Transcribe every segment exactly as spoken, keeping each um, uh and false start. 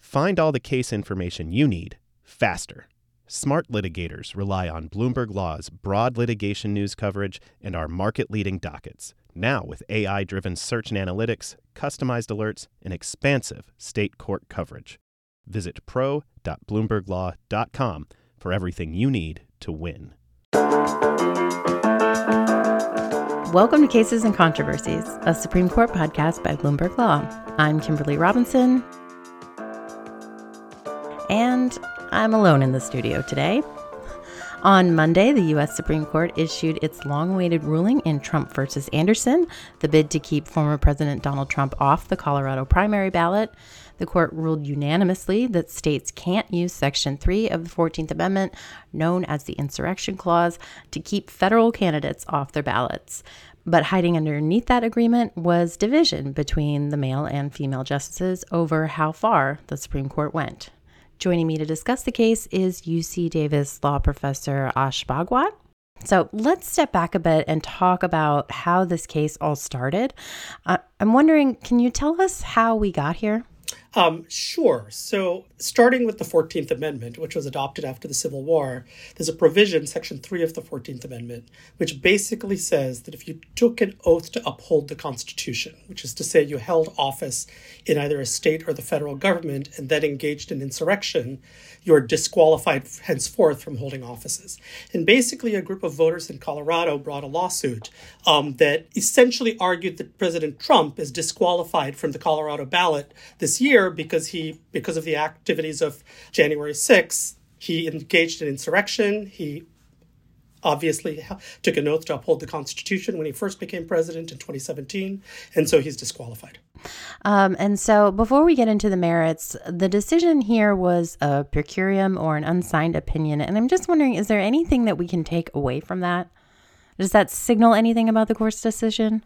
Find all the case information you need faster. Smart litigators rely on Bloomberg Law's broad litigation news coverage and our market-leading dockets, now with A I-driven search and analytics, customized alerts, and expansive state court coverage. Visit pro dot bloomberg law dot com for everything you need to win. Welcome to Cases and Controversies, a Supreme Court podcast by Bloomberg Law. I'm Kimberly Robinson, and I'm alone in the studio today. On Monday, the U S Supreme Court issued its long-awaited ruling in Trump versus Anderson, the bid to keep former President Donald Trump off the Colorado primary ballot. The court ruled unanimously that states can't use Section three of the fourteenth Amendment, known as the Insurrection Clause, to keep federal candidates off their ballots. But hiding underneath that agreement was division between the male and female justices over how far the Supreme Court went. Joining me to discuss the case is U C Davis law professor Ash Bhagwat. So let's step back a bit and talk about how this case all started. Uh, I'm wondering, can you tell us how we got here? Um, sure. So starting with the fourteenth Amendment, which was adopted after the Civil War, there's a provision, Section three of the fourteenth Amendment, which basically says that if you took an oath to uphold the Constitution, which is to say you held office in either a state or the federal government and then engaged in insurrection, you're disqualified henceforth from holding offices. And basically a group of voters in Colorado brought a lawsuit um, that essentially argued that President Trump is disqualified from the Colorado ballot this year because he, because of the activities of January sixth, he engaged in insurrection. He obviously took an oath to uphold the Constitution when he first became president in twenty seventeen, and so he's disqualified. Um, and so before we get into the merits, the decision here was a per curiam or an unsigned opinion. And I'm just wondering, is there anything that we can take away from that? Does that signal anything about the court's decision?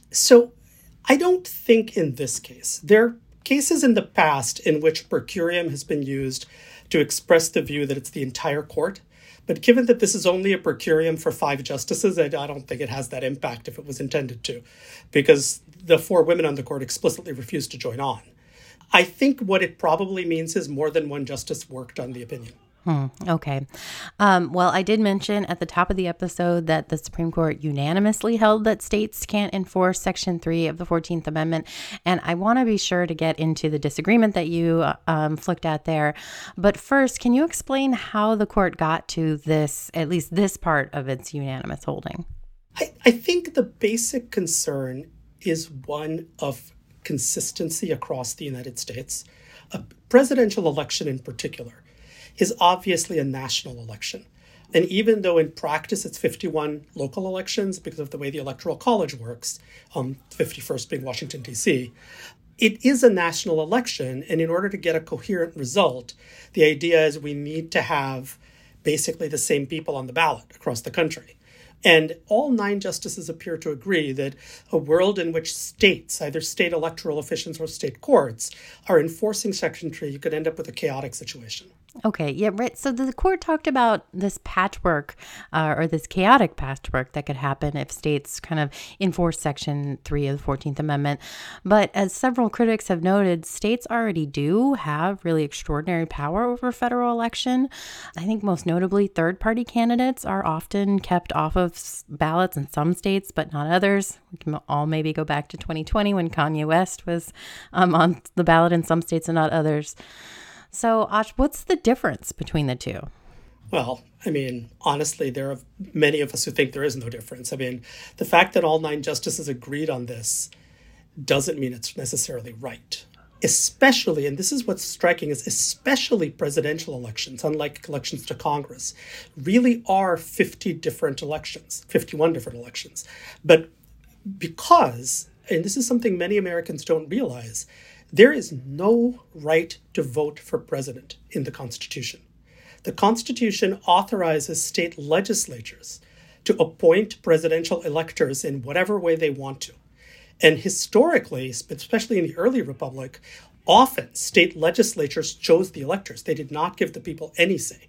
So I don't think in this case. There are cases in the past in which per curiam has been used to express the view that it's the entire court. But given that this is only a per curiam for five justices, I, I don't think it has that impact if it was intended to, because the four women on the court explicitly refused to join on. I think what it probably means is more than one justice worked on the opinion. Hmm, okay. Um, well, I did mention at the top of the episode that the Supreme Court unanimously held that states can't enforce Section three of the fourteenth Amendment. And I want to be sure to get into the disagreement that you um, flicked at there. But first, can you explain how the court got to this, at least this part of its unanimous holding? I, I think the basic concern is one of consistency across the United States. A presidential election in particular is obviously a national election. And even though in practice it's fifty-one local elections because of the way the Electoral College works, um, fifty-first being Washington, D C, it is a national election. And in order to get a coherent result, the idea is we need to have basically the same people on the ballot across the country. And all nine justices appear to agree that a world in which states, either state electoral officials or state courts, are enforcing Section three, you could end up with a chaotic situation. Okay, yeah, right. So the court talked about this patchwork uh, or this chaotic patchwork that could happen if states kind of enforce Section three of the fourteenth Amendment. But as several critics have noted, states already do have really extraordinary power over federal election. I think most notably, third-party candidates are often kept off of ballots in some states, but not others. We can all maybe go back to twenty twenty when Kanye West was um, on the ballot in some states and not others. So, Ash, what's the difference between the two? Well, I mean, honestly, there are many of us who think there is no difference. I mean, the fact that all nine justices agreed on this doesn't mean it's necessarily right. Especially, and this is what's striking, is especially presidential elections, unlike elections to Congress, really are fifty different elections, fifty-one different elections. But because, and this is something many Americans don't realize, there is no right to vote for president in the Constitution. The Constitution authorizes state legislatures to appoint presidential electors in whatever way they want to. And historically, especially in the early republic, often state legislatures chose the electors. They did not give the people any say.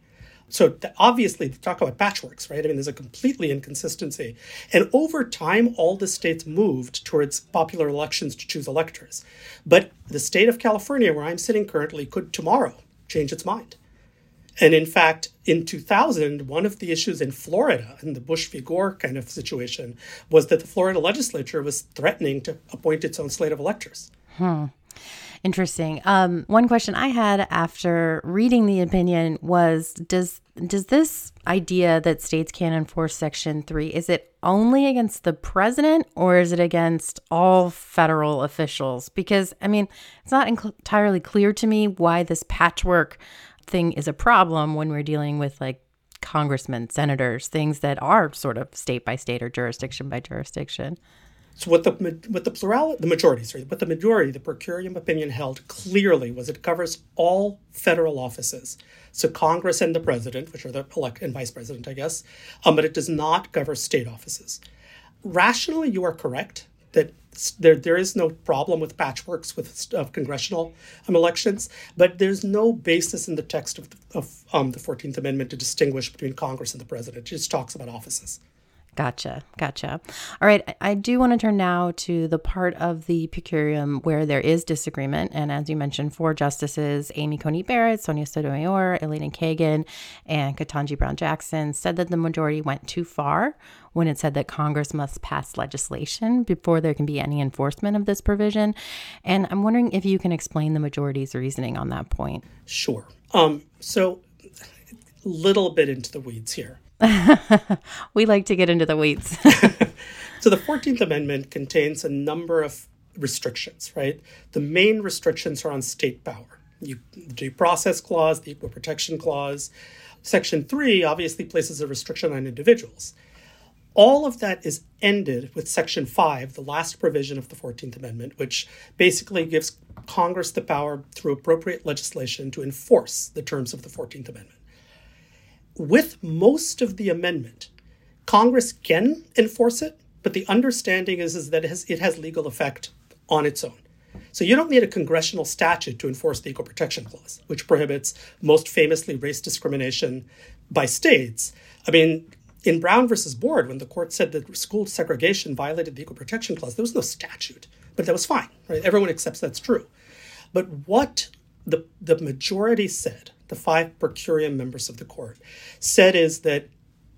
So obviously, talk about patchworks, right? I mean, there's a completely inconsistency. And over time, all the states moved towards popular elections to choose electors. But the state of California, where I'm sitting currently, could tomorrow change its mind. And in fact, in two thousand, one of the issues in Florida, in the Bush v. Gore kind of situation, was that the Florida legislature was threatening to appoint its own slate of electors. Hmm. Interesting. Um, one question I had after reading the opinion was, does does this idea that states can't enforce Section three, is it only against the president or is it against all federal officials? Because, I mean, it's not inc- entirely clear to me why this patchwork thing is a problem when we're dealing with like congressmen, senators, things that are sort of state by state or jurisdiction by jurisdiction. So what the what the plurality, the majority, sorry, what the majority, the per curiam opinion held clearly was it covers all federal offices. So Congress and the president, which are the elect and vice president, I guess, um, but it does not cover state offices. Rationally, you are correct that there there is no problem with patchworks with of congressional um, elections, but there's no basis in the text of, the, of um, the fourteenth Amendment to distinguish between Congress and the president. It just talks about offices. Gotcha. Gotcha. All right. I do want to turn now to the part of the per curiam where there is disagreement. And as you mentioned, four justices, Amy Coney Barrett, Sonia Sotomayor, Elena Kagan, and Ketanji Brown Jackson, said that the majority went too far when it said that Congress must pass legislation before there can be any enforcement of this provision. And I'm wondering if you can explain the majority's reasoning on that point. Sure. Um, so a little bit into the weeds here. We like to get into the weeds. So the fourteenth Amendment contains a number of restrictions, right? The main restrictions are on state power. You, the Due Process Clause, the Equal Protection Clause. Section three obviously places a restriction on individuals. All of that is ended with Section five, the last provision of the fourteenth Amendment, which basically gives Congress the power through appropriate legislation to enforce the terms of the fourteenth Amendment. With most of the amendment, Congress can enforce it, but the understanding is, is that it has, it has legal effect on its own. So you don't need a congressional statute to enforce the Equal Protection Clause, which prohibits most famously race discrimination by states. I mean, in Brown versus Board, when the court said that school segregation violated the Equal Protection Clause, there was no statute, but that was fine, right? Everyone accepts that's true. But what the, the majority said, the five per curiam members of the court, said is that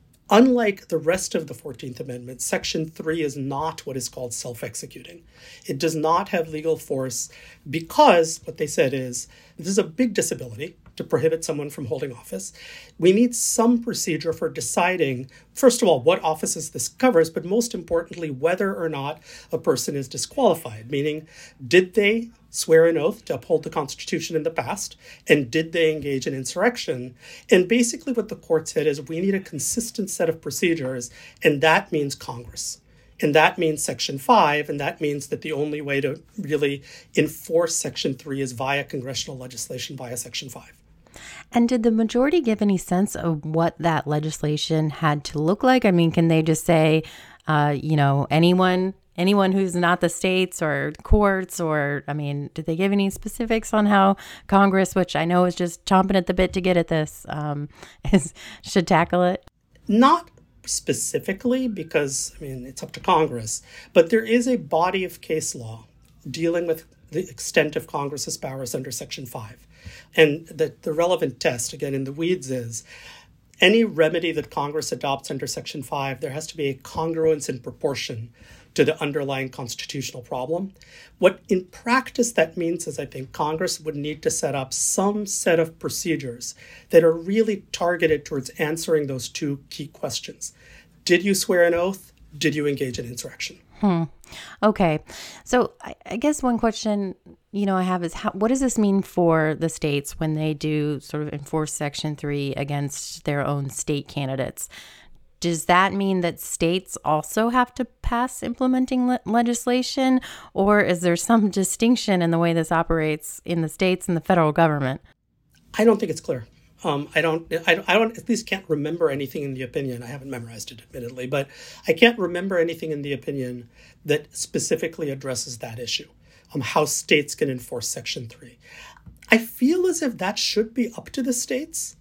unlike the rest of the fourteenth Amendment, Section three is not what is called self-executing. It does not have legal force because what they said is this is a big disability to prohibit someone from holding office. We need some procedure for deciding, first of all, what offices this covers, but most importantly, whether or not a person is disqualified, meaning did they swear an oath to uphold the Constitution in the past, and did they engage in insurrection? And basically what the court said is we need a consistent set of procedures, and that means Congress. And that means Section five, and that means that the only way to really enforce Section three is via congressional legislation, via Section five. And did the majority give any sense of what that legislation had to look like? I mean, can they just say, uh, you know, anyone anyone who's not the states or courts, or, I mean, did they give any specifics on how Congress, which I know is just chomping at the bit to get at this, um, is, should tackle it? Not specifically, because, I mean, it's up to Congress, but there is a body of case law dealing with the extent of Congress's powers under Section five. And the, the relevant test, again, in the weeds is any remedy that Congress adopts under Section five, there has to be a congruence in proportion to the underlying constitutional problem. What in practice that means is I think Congress would need to set up some set of procedures that are really targeted towards answering those two key questions. Did you swear an oath? Did you engage in insurrection? Hmm. Okay. So I, I guess one question, you know, I have is how, what does this mean for the states when they do sort of enforce Section three against their own state candidates? Does that mean that states also have to pass implementing le- legislation, or is there some distinction in the way this operates in the states and the federal government? I don't think it's clear. Um, I don't, I, I don't, at least can't remember anything in the opinion. I haven't memorized it, admittedly, but I can't remember anything in the opinion that specifically addresses that issue, um, how states can enforce Section three. I feel as if that should be up to the states,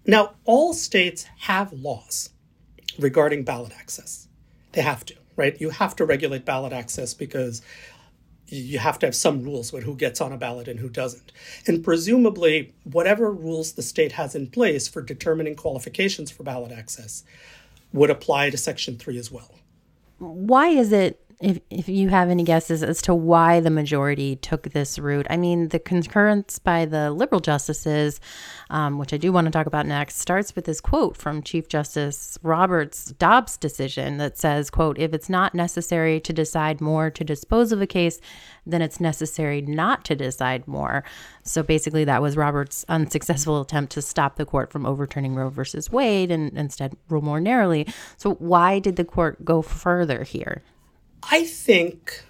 Now, all states have laws regarding ballot access. They have to, right? You have to regulate ballot access because you have to have some rules with who gets on a ballot and who doesn't. And presumably, whatever rules the state has in place for determining qualifications for ballot access would apply to Section three as well. Why is it, if, if you have any guesses as to why the majority took this route? I mean, the concurrence by the liberal justices, um, which I do want to talk about next, starts with this quote from Chief Justice Roberts' Dobbs decision that says, quote, "If it's not necessary to decide more to dispose of a case, then it's necessary not to decide more." So basically that was Roberts' unsuccessful attempt to stop the court from overturning Roe versus Wade and instead rule more narrowly. So why did the court go further here? I think,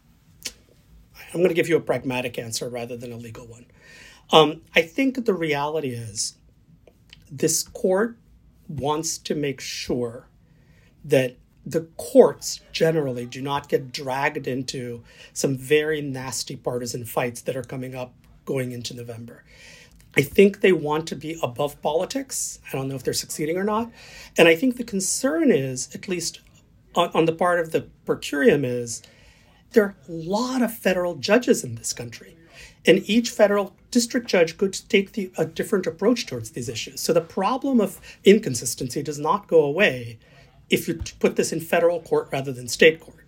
I'm going to give you a pragmatic answer rather than a legal one. Um, I think the reality is this court wants to make sure that the courts generally do not get dragged into some very nasty partisan fights that are coming up going into November. I think they want to be above politics. I don't know if they're succeeding or not. And I think the concern is, at least on, on the part of the per curiam, is there are a lot of federal judges in this country. And each federal district judge could take the, a different approach towards these issues. So the problem of inconsistency does not go away if you put this in federal court rather than state court.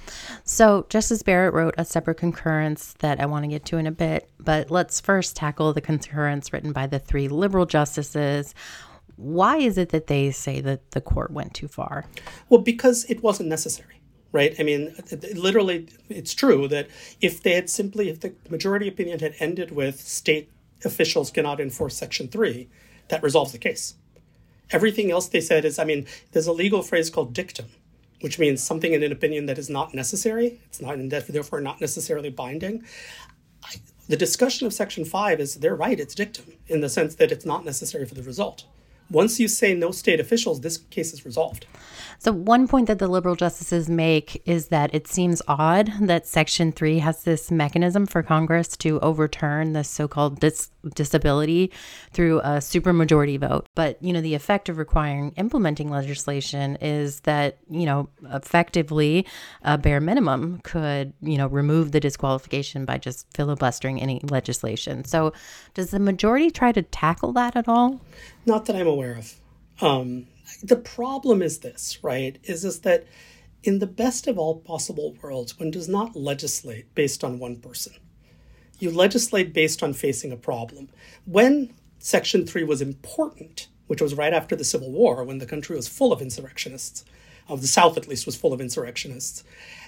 So Justice Barrett wrote a separate concurrence that I want to get to in a bit, but let's first tackle the concurrence written by the three liberal justices. Why is it that they say that the court went too far? Well, because it wasn't necessary, right? I mean, literally, it's true that if they had simply, if the majority opinion had ended with state officials cannot enforce Section three, that resolves the case. Everything else they said is, I mean, there's a legal phrase called dictum, which means something in an opinion that is not necessary. It's not, and therefore not necessarily binding. I, the discussion of Section five is, they're right, it's dictum, in the sense that it's not necessary for the result. Once you say no state officials, this case is resolved. So one point that the liberal justices make is that it seems odd that Section three has this mechanism for Congress to overturn this so-called dis- disability through a supermajority vote. But, you know, the effect of requiring implementing legislation is that, you know, effectively a bare minimum could, you know, remove the disqualification by just filibustering any legislation. So does the majority try to tackle that at all? Not that I'm aware of. Um, the problem is this, right, is, is that in the best of all possible worlds, one does not legislate based on one person. You legislate based on facing a problem. When Section three was important, which was right after the Civil War, when the country was full of insurrectionists, of the South at least was full of insurrectionists,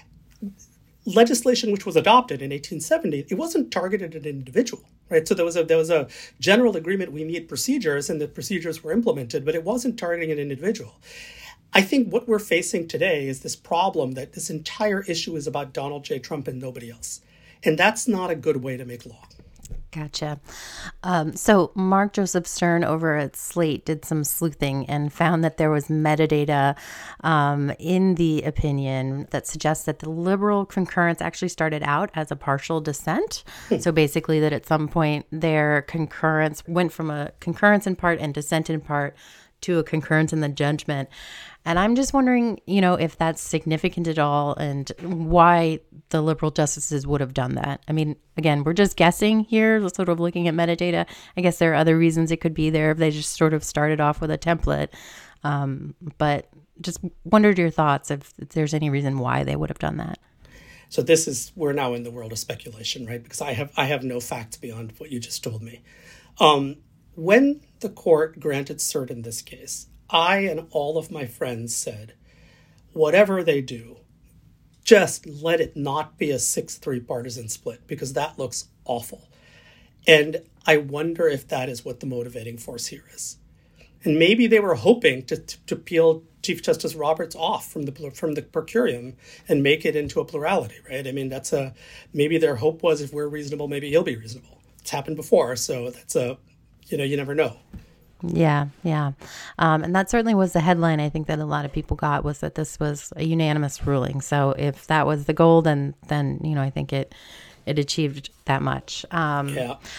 legislation which was adopted in eighteen seventy, it wasn't targeted at an individual, right? So there was a there was a general agreement, we need procedures, and the procedures were implemented, but it wasn't targeting an individual. I think what we're facing today is this problem that this entire issue is about Donald J. Trump and nobody else. And that's not a good way to make law. Gotcha. Um, so Mark Joseph Stern over at Slate did some sleuthing and found that there was metadata um, in the opinion that suggests that the liberal concurrence actually started out as a partial dissent. Hmm. So basically that at some point their concurrence went from a concurrence in part and dissent in part to a concurrence in the judgment. And I'm just wondering, you know, if that's significant at all and why the liberal justices would have done that. I mean, again, we're just guessing here, sort of looking at metadata. I guess there are other reasons it could be there if they just sort of started off with a template. Um, but just wondered your thoughts if, if there's any reason why they would have done that. So this is, we're now in the world of speculation, right? Because I have I have no facts beyond what you just told me. Um, when the court granted cert in this case, I and all of my friends said, whatever they do, just let it not be a six three partisan split, because that looks awful. And I wonder if that is what the motivating force here is. And maybe they were hoping to, to, to peel Chief Justice Roberts off from the from the per curiam and make it into a plurality, right? I mean, that's a, maybe their hope was, if we're reasonable, maybe he'll be reasonable. It's happened before, so that's a, you know, you never know. Yeah, yeah. Um, and that certainly was the headline I think that a lot of people got, was that this was a unanimous ruling. So if that was the goal, then, then you know, I think it it achieved that much. Um, yeah.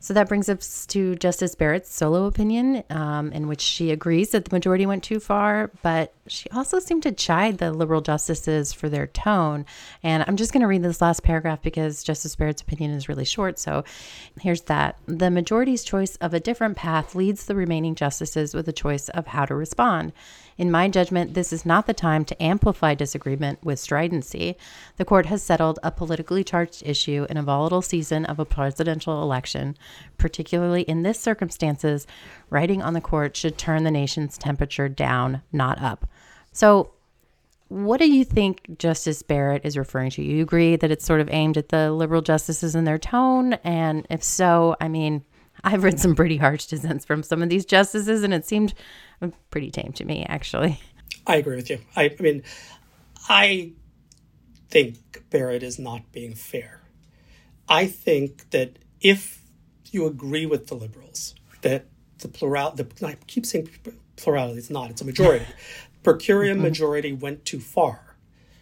So that brings us to Justice Barrett's solo opinion, um, in which she agrees that the majority went too far, but she also seemed to chide the liberal justices for their tone. And I'm just going to read this last paragraph because Justice Barrett's opinion is really short. So here's that. The majority's choice of a different path leads the remaining justices with a choice of how to respond. In my judgment, this is not the time to amplify disagreement with stridency. The court has settled a politically charged issue in a volatile season of a presidential election. Particularly in this circumstances, writing on the court should turn the nation's temperature down, not up. So what do you think Justice Barrett is referring to? You agree that it's sort of aimed at the liberal justices and their tone? And if so, I mean, I've read some pretty harsh dissents from some of these justices, and it seemed pretty tame to me, actually. I agree with you. I, I mean, I think Barrett is not being fair. I think that if you agree with the liberals that the plural, the, I keep saying plurality, it's not, it's a majority. Per curiam mm-hmm. majority went too far.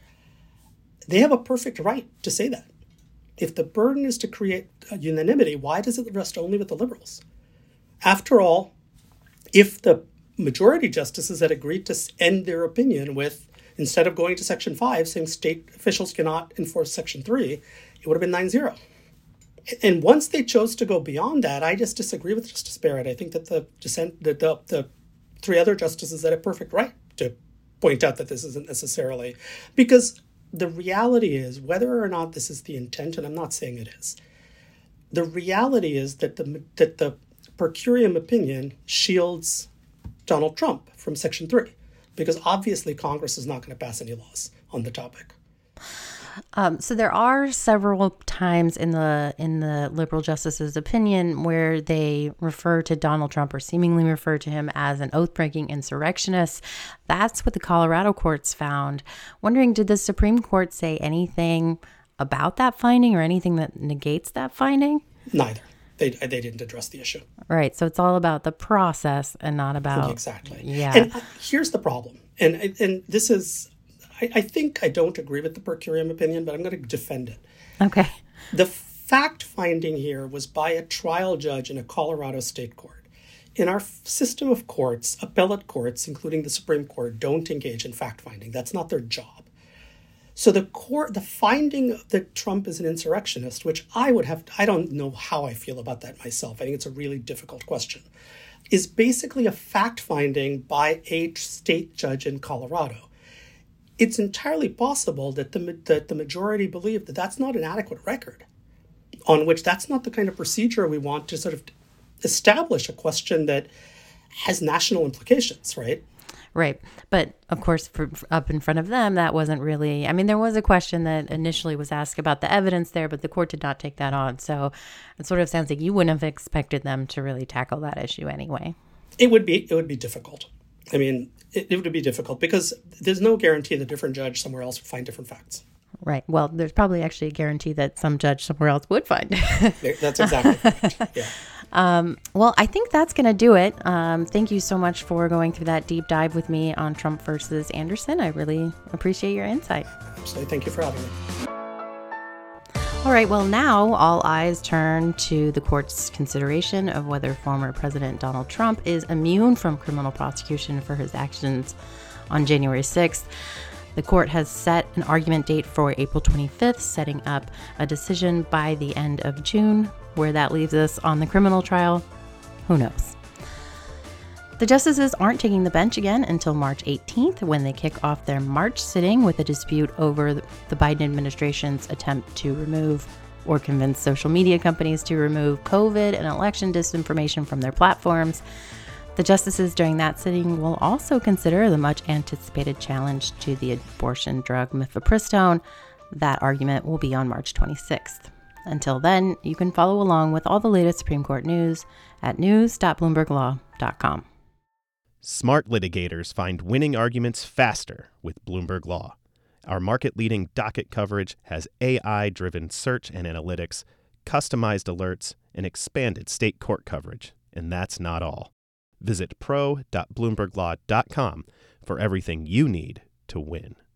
They have a perfect right to say that. If the burden is to create unanimity, why does it rest only with the liberals? After all, if the majority justices had agreed to end their opinion with, instead of going to Section five, saying state officials cannot enforce Section three, it would have been nine zero. And once they chose to go beyond that, I just disagree with Justice Barrett. I think that the dissent, the, the, the three other justices had a perfect right to point out that this isn't necessarily, because the reality is, whether or not this is the intent, and I'm not saying it is, the reality is that the that the per curiam opinion shields Donald Trump from Section three, because obviously Congress is not going to pass any laws on the topic. Um, so there are several times in the in the liberal justices' opinion where they refer to Donald Trump or seemingly refer to him as an oath-breaking insurrectionist. That's what the Colorado courts found. Wondering, did the Supreme Court say anything about that finding or anything that negates that finding? Neither. They they didn't address the issue. Right. So it's all about the process and not about... Exactly. Yeah. And here's the problem. And and this is... I think I don't agree with the per curiam opinion, but I'm going to defend it. Okay. The fact finding here was by a trial judge in a Colorado state court. In our system of courts, appellate courts, including the Supreme Court, don't engage in fact finding. That's not their job. So the court, the finding that Trump is an insurrectionist, which I would have, I don't know how I feel about that myself. I think it's a really difficult question, is basically a fact finding by a state judge in Colorado. It's entirely possible that the that the majority believe that that's not an adequate record, on which that's not the kind of procedure we want to sort of establish a question that has national implications, right? Right. But of course, for, for up in front of them, that wasn't really, I mean, there was a question that initially was asked about the evidence there, but the court did not take that on. So it sort of sounds like you wouldn't have expected them to really tackle that issue anyway. It would be, it would be difficult. I mean, it, it would be difficult because there's no guarantee that a different judge somewhere else would find different facts. Right. Well, there's probably actually a guarantee that some judge somewhere else would find. That's exactly correct. Yeah. Um, well, I think that's going to do it. Um, thank you so much for going through that deep dive with me on Trump versus Anderson. I really appreciate your insight. Absolutely. Thank you for having me. All right. Well, now all eyes turn to the court's consideration of whether former President Donald Trump is immune from criminal prosecution for his actions on January sixth. The court has set an argument date for April twenty-fifth, setting up a decision by the end of June. Where that leaves us on the criminal trial, who knows? The justices aren't taking the bench again until March eighteenth, when they kick off their March sitting with a dispute over the Biden administration's attempt to remove or convince social media companies to remove COVID and election disinformation from their platforms. The justices during that sitting will also consider the much anticipated challenge to the abortion drug mifepristone. That argument will be on March twenty-sixth. Until then, you can follow along with all the latest Supreme Court news at news dot bloomberg law dot com. Smart litigators find winning arguments faster with Bloomberg Law. Our market-leading docket coverage has A I-driven search and analytics, customized alerts, and expanded state court coverage. And that's not all. Visit pro dot bloomberg law dot com for everything you need to win.